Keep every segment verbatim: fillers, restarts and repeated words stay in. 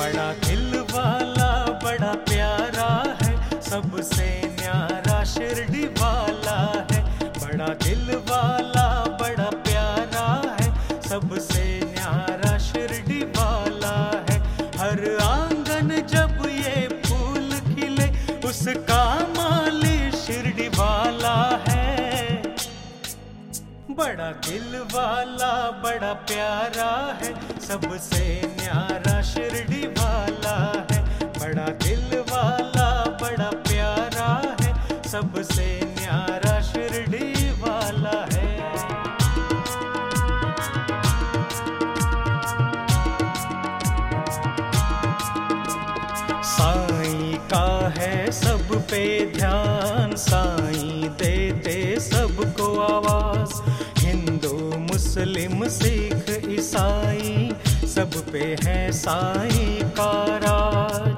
बड़ा दिल वाला बड़ा प्यारा है, सबसे न्यारा शिरडी वाला है। बड़ा दिल वाला बड़ा प्यारा है, सबसे न्यारा शिरडी वाला है। हर आंगन जब ये फूल खिले, उसका माली शिरडी वाला है। बड़ा दिल वाला बड़ा प्यारा है, सबसे न्यारा शिरडी वाला है। बड़ा दिल वाला बड़ा प्यारा है, सबसे न्यारा शिरडी वाला है। साईं का है सब पे ध्यान, साईं देते सबको आवाज। हिंदू मुस्लिम सिख ईसाई, सब पे है साईं का राज।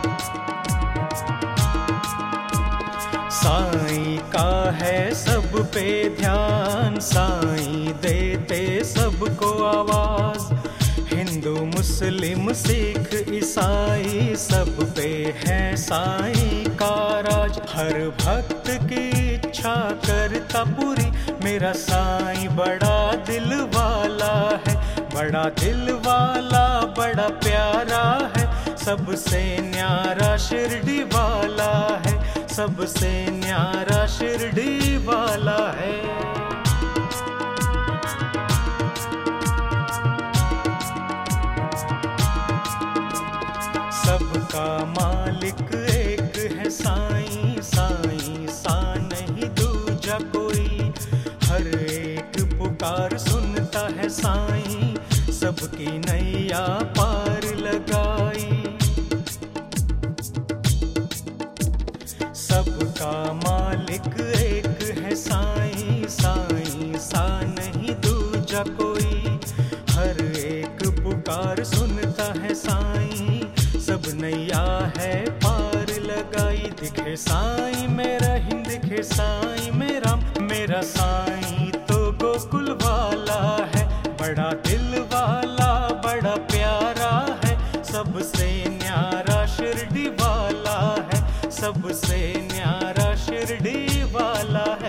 साईं का है सब पे ध्यान, साईं देते सबको आवाज। हिंदू मुस्लिम सिख ईसाई, सब पे है साईं का राज। हर भक्त की इच्छा करता पूरी, मेरा साईं बड़ा दिल वाला है। बड़ा दिल वाला बड़ा प्यारा है, सबसे न्यारा शिरडी वाला है। सबसे न्यारा शिरडी वाला है। सबका मालिक एक है साईं, साईं सा नहीं दूजा कोई। हर एक पुकार सुनता है साईं, सबकी नैया पार लगाई। सबका मालिक एक है साईं, साईं सा नहीं दूजा कोई। हर एक पुकार सुनता है साईं, सब नैया है पार लगाई। दिखे साईं मेरा हिंद, दिखे साईं मेरा, मेरा साईं तो गोकुल वाला है। बड़ा दिल वाला बड़ा प्यारा है, सबसे न्यारा शिरडी वाला है। सबसे न्यारा शिरडी वाला है।